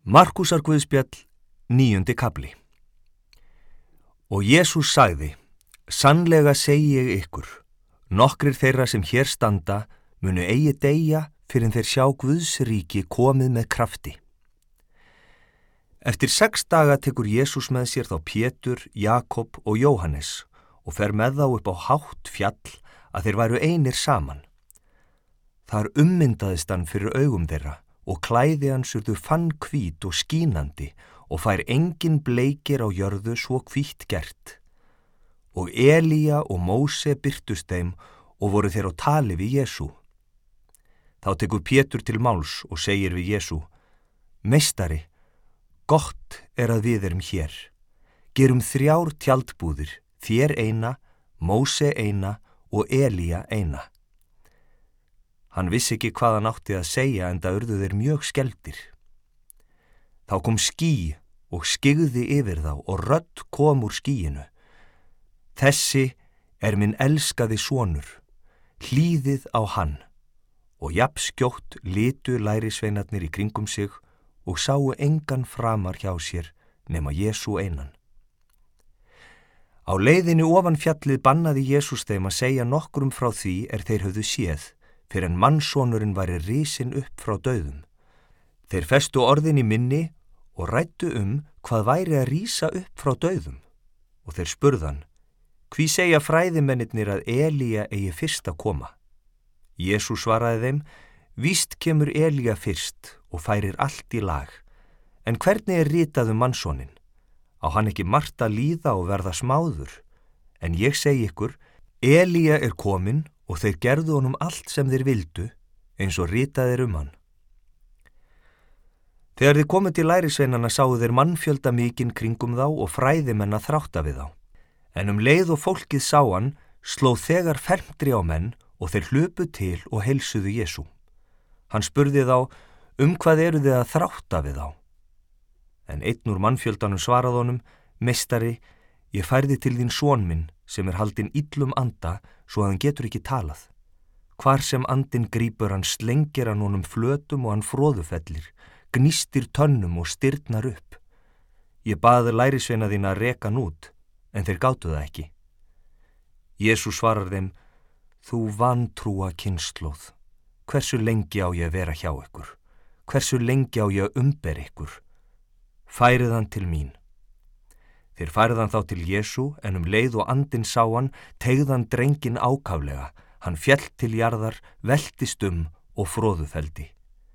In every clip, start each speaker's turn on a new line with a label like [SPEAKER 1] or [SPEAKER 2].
[SPEAKER 1] Markúsar guðspjall, 9. kafli. Og Jesús sagði: Sannlega segi ég ykkur, nokkrir þeirra sem hér standa munu eigi deyja fyrr en þeir sjá Guðs ríki komið með krafti. Eftir 6 daga tekur Jesús með sér þá Pétur, Jakob og Jóhannes og fer með þá upp á hátt fjall að þeir væru einir saman. Þar ummyndaðist hann fyrir augum þeirra og klæði hans urðu fannhvít og skínandi og fær engin bleikir á jörðu svo hvítt gert. Og Elía og Móse birtust þeim og voru þeir á tali við Jesú. Þá tekur Pétur til máls og segir við Jesú: Meistari, gott er að við erum hér. Gerum 3 tjaldbúðir, þér eina, Móse eina og Elía eina. Hann vissi ekki hvað hann átti að segja enda urðu þeir mjög skelfdir. Þá kom ský og skyggði yfir þá og rödd kom úr skýinu: Þessi er minn elskaði sonur, hlýðið á hann. Og jafnskjótt litu lærisveinarnir í kringum sig og sáu engan framar hjá sér nema Jesú einan. Á leiðinni ofan fjallið bannaði Jesús þeim að segja nokkrum frá því þeir höfðu séð, fyrir en mannssonurinn væri risinn upp frá dauðum. Þeir festu orðin í minni og ræddu hvað væri að rísa upp frá dauðum. Og þeir spurðan: Hví segja fræðimennirnir að Elía eigi fyrst að koma? Jesús svaraði þeim: Víst kemur Elía fyrst og færir allt í lag. En hvernig er ritað mannssoninn? Á hann ekki margt að líða og verða smáður? En ég segi ykkur, Elía er kominn og þeir gerðu honum allt sem þeir vildu, eins og ritað er hann. Þegar þeir komu til lærisveinanna sáu þeir mannfjölda mikinn kringum þá og fræðimenn að þrátta við þá. En leið og fólkið sá hann, sló þegar fermdri á menn og þeir hlupu til og heilsuðu Jesú. Hann spurði þá: Hvað eru þið að þrátta við þá? En einn úr mannfjöldanum svaraði honum: Meistari, ég færði til þín son minn sem er haldinn illum anda svo að hann getur ekki talað. Hvar sem andinn grípur hann slengir hann honum flötum og hann froðufellir, gnýstir tönnum og stirðnar upp. Ég baði lærisveina þína að reka hann út, en þeir gátu það ekki. Jesús svarar þeim: Þú vantrúa kynslóð, hversu lengi á ég að vera hjá ykkur? Hversu lengi á ég að umbera ykkur? Færið hann til mín. Þeir færið hann þá til Jesú, en leið og andinn sá hann, teygði hann drenginn ákaflega. Hann féll til jarðar, veltist og froðufeldi.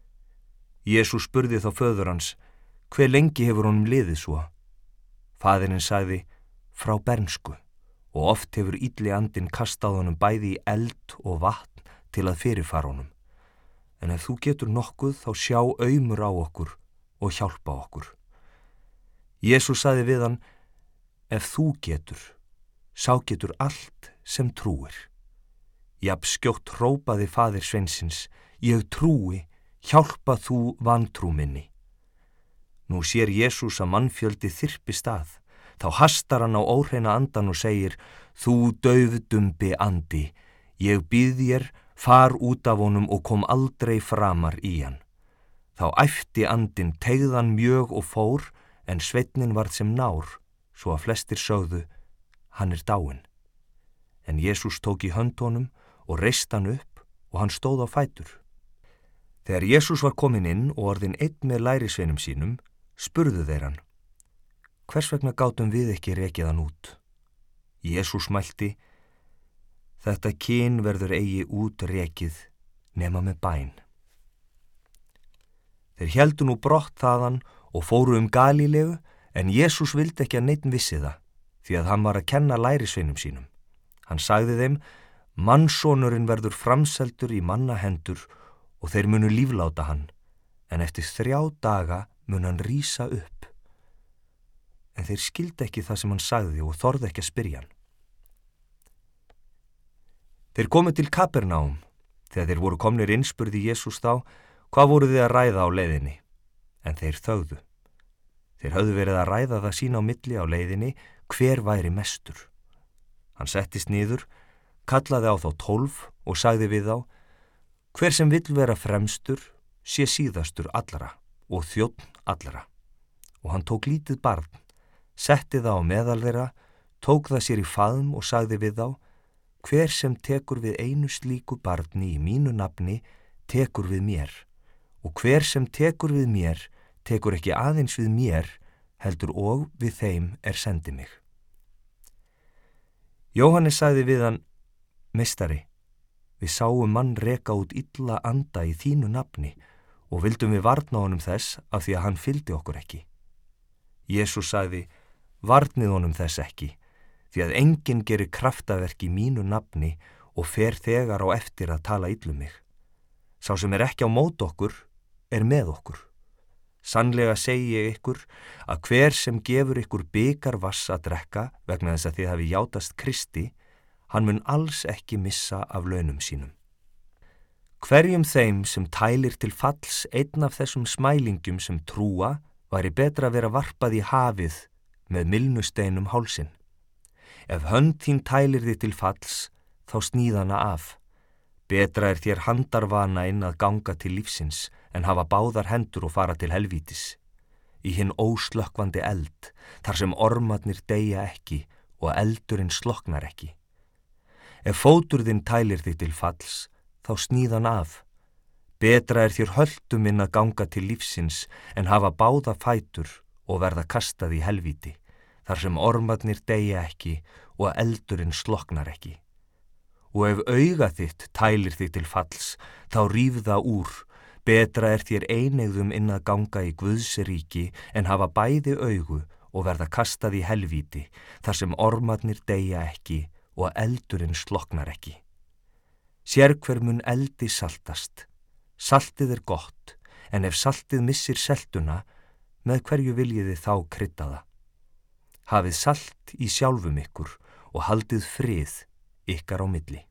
[SPEAKER 1] Jesú spurði þá föður hans: Hve lengi hefur honum liðið svo? Faðirinn sagði: Frá bernsku, og oft hefur illi andinn kastað honum bæði í eld og vatn til að fyrirfara honum. En ef þú getur nokkuð, þá sjá aumur á okkur og hjálpa okkur. Jesú sagði við hann: Ef þú getur, sá getur allt sem trúir. Jafnskjótt hrópaði faðir sveinsins: Ég trúi, hjálpa þú vantrú minni. Nú sér Jesús að mannfjöldi þyrpist að. Þá hastar hann á óhreina andan og segir: Þú daufdumbi andi, ég býð þér, far út af honum og kom aldrei framar í hann. Þá æpti andinn, teygði hann mjög og fór, en sveinninn varð sem nár, svo að flestir sögðu: Hann er dáinn. En Jesús tók í hönd honum og reist hann upp og hann stóð á fætur. Þegar Jesús var kominn inn og orðinn einn með lærisveinum sínum, spurðu þeir hann: Hvers vegna gátum við ekki rekið hann út? Jesús mælti: Þetta kyn verður eigi út rekið nema með bæn. Þeir héldu nú brott þaðan og fóru Galíleu, en Jesús vildi ekki að neinn vissi það, því að hann var að kenna lærisveinum sínum. Hann sagði þeim: Mannssonurinn verður framseldur í manna hendur og þeir munu lífláta hann, en eftir 3 daga mun hann rísa upp. En þeir skildu ekki það sem hann sagði og þorðu ekki að spyrja hann. Þeir komu til Kapernaum. Þegar þeir voru komnir inn spurði Jesús þá: Hvað voru þið að ræða á leiðinni? En þeir þögðu. Þeir höfðu verið að ræða það sín á milli á leiðinni hver væri mestur. Hann settist niður, kallaði á þá 12 og sagði við þá: Hver sem vill vera fremstur, sé síðastur allra og þjónn allra. Og hann tók lítið barn, setti það á meðal þeirra, tók það sér í faðm og sagði við þá: hver sem tekur við einu slíku barni í mínu nafni, tekur við mér, og hver sem tekur við mér, tekur ekki aðeins við mér, heldur og við þeim sendi mig. Jóhannes sagði við hann: meistari, við sáum mann reka út illa anda í þínu nafni og vildum við varna honum þess af því að hann fylgdi okkur ekki. Jesús sagði: varnið honum þess ekki, því að enginn gerir kraftaverk í mínu nafni og fer þegar á eftir að tala illa mig. Sá sem ekki á mót okkur með okkur. Sannlega segi ég ykkur að hver sem gefur ykkur bikar vass að drekka vegna þess að þið hafi játast Kristi, hann mun alls ekki missa af launum sínum. Hverjum þeim sem tælir til falls einn af þessum smælingjum sem trúa, væri betra að vera varpað í hafið með mylnusteinum hálsinn. Ef hönd þín tælir þig til falls, þá sníð hana af. Betra þér handarvana inn að ganga til lífsins en hafa báðar hendur og fara til helvítis, í hinn óslökkvandi eld, þar sem ormarnir deyja ekki og eldurinn slokknar ekki. Ef fótur þinn tælir þig til falls, þá sníð hann af. Betra þér höldum inn að ganga til lífsins en hafa báða fætur og verða kastað í helvíti, þar sem ormarnir deyja ekki og eldurinn slokknar ekki. Og ef auga þitt tælir þig til falls, þá ríf það úr. Betra þér einegðum inn að ganga í Guðs ríki en hafa bæði augu og verða kastað í helvíti, þar sem ormarnir deyja ekki og eldurinn slokknar ekki. Sérhver mun eldi saltast. Saltið gott, en ef saltið missir seltuna, með hverju viljið þið þá krydda það? Hafið salt í sjálfum ykkur og haldið frið ykkar á milli.